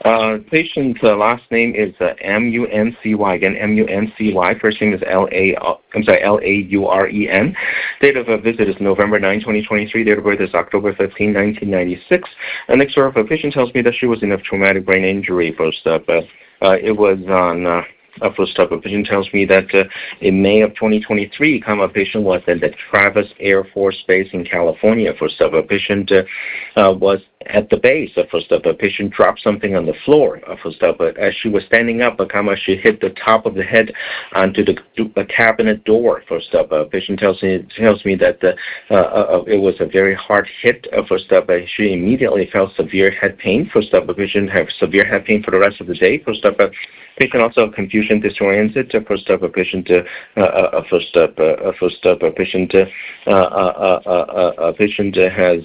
Patient's last name is M-U-N-C-Y. Again, M-U-N-C-Y. First name is L-A-U-R-E-N. Date of visit is November 9, 2023. Date of birth is October 15, 1996. Next door, patient tells me that she was in a traumatic brain injury. First up, it was on... First up, a patient tells me that in May of 2023, a patient was at the Travis Air Force Base in California. First up, a patient was at the base. First up, a patient dropped something on the floor. First up, as she was standing up, she hit the top of the head onto the cabinet door. First up, a patient tells me that it was a very hard hit. First up, she immediately felt severe head pain. First up, a patient had severe head pain for the rest of the day. First up, patient also confusion, disoriented. First up, a patient. A patient has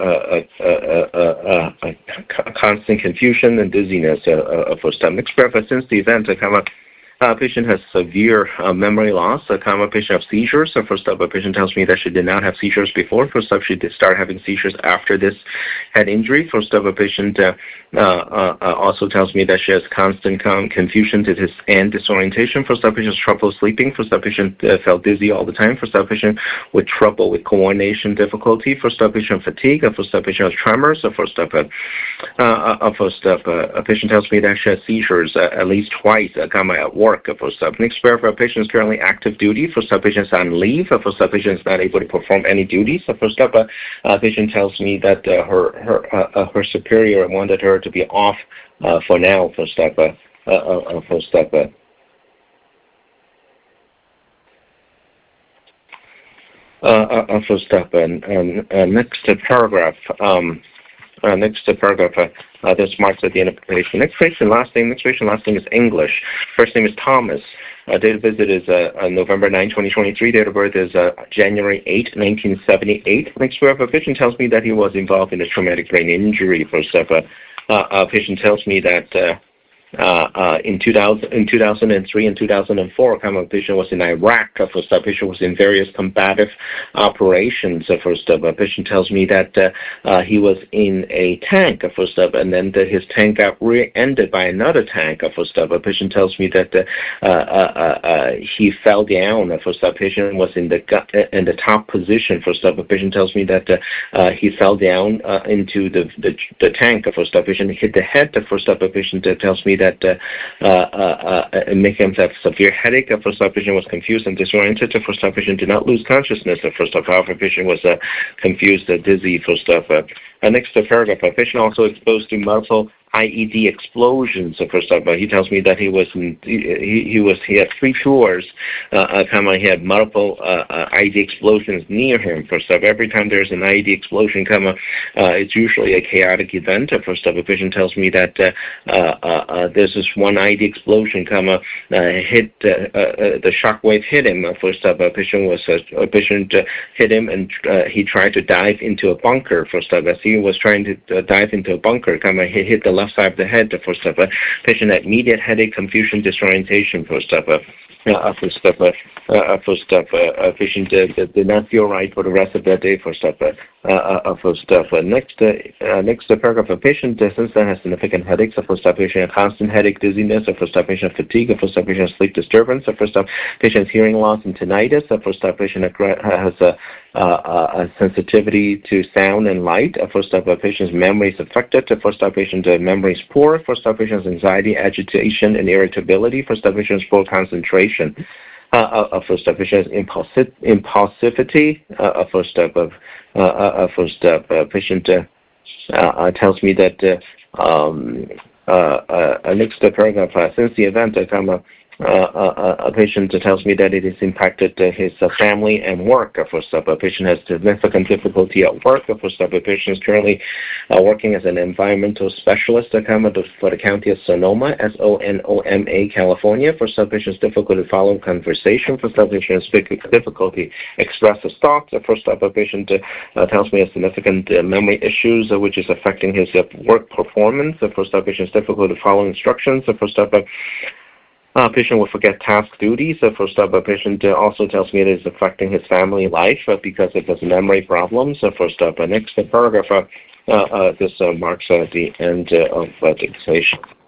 constant confusion and dizziness. First up, next breath since the event, patient has severe memory loss. Patient has seizures. First up, a patient tells me that she did not have seizures before. First up, she did start having seizures after this head injury. First up, a patient also tells me that she has constant confusion and disorientation. First up, patient has trouble sleeping. First up, patient felt dizzy all the time. First up, patient with trouble with coordination difficulty. First up, patient fatigue. First up, patient has tremors. First up, a patient tells me that she has seizures at least twice at work. First up, next pair of patient is currently active duty. First up, patient is on leave. First up, patient is not able to perform any duties. First up, patient tells me that her superior wanted her to be off for now. First up, first up. First up, next paragraph. This marks at the end of the patient. Next patient last name is English. First name is Thomas. Date of visit is November 9, 2023. Date of birth is January 8, 1978. Next patient tells me that he was involved in a traumatic brain injury. First up, patient tells me that in 2003 and 2004, patient was in Iraq. First up, patient was in various combative operations. First up, patient tells me that he was in a tank. First up, and then his tank got rear-ended by another tank. First up, patient tells me that he fell down. First up, patient was in the top position. First up, patient tells me that he fell down into the tank. First up, patient hit the head. First up, patient tells me that making him have severe headache. First up, patient was confused and disoriented. First up, patient did not lose consciousness. First up, however, patient was confused, dizzy. First up, next paragraph, patient also exposed to multiple IED explosions. First up, he tells me that he had 3 tours. He had multiple IED explosions near him. First up, every time there's an IED explosion, it's usually a chaotic event. First up, a patient tells me that there's this one IED explosion hit the shockwave hit him. First up, a patient hit him and he tried to dive into a bunker. First up, as he was trying to dive into a bunker, he hit the left side of the head. First up, patient had immediate headache, confusion, disorientation. First up, patient did not feel right for the rest of that day. First up, next paragraph, a patient since then has significant headaches. First up, patient constant headache, dizziness. First up, patient fatigue. First up, patient sleep disturbance. First up, patient's hearing loss and tinnitus. First up, patient has a sensitivity to sound and light. First up, patient's memory is affected. First up, patient's memory is poor. First up, patient's anxiety, agitation, and irritability. First up, patient's poor concentration. First up, patient's impulsivity. Patient tells me that next paragraph, since the event, a patient tells me that it has impacted his family and work. First up, a patient has significant difficulty at work. First up, a patient is currently working as an environmental specialist for the county of Sonoma, Sonoma, California. First up, patient is difficult to follow conversation. First up, patient has difficulty express his thoughts. First up, a patient tells me has significant memory issues, which is affecting his work performance. First up, patient is difficult to follow instructions. First up, patient will forget task duties. First up, a patient also tells me it is affecting his family life because of his memory problems. First up, next paragraph, this marks the end of dictation.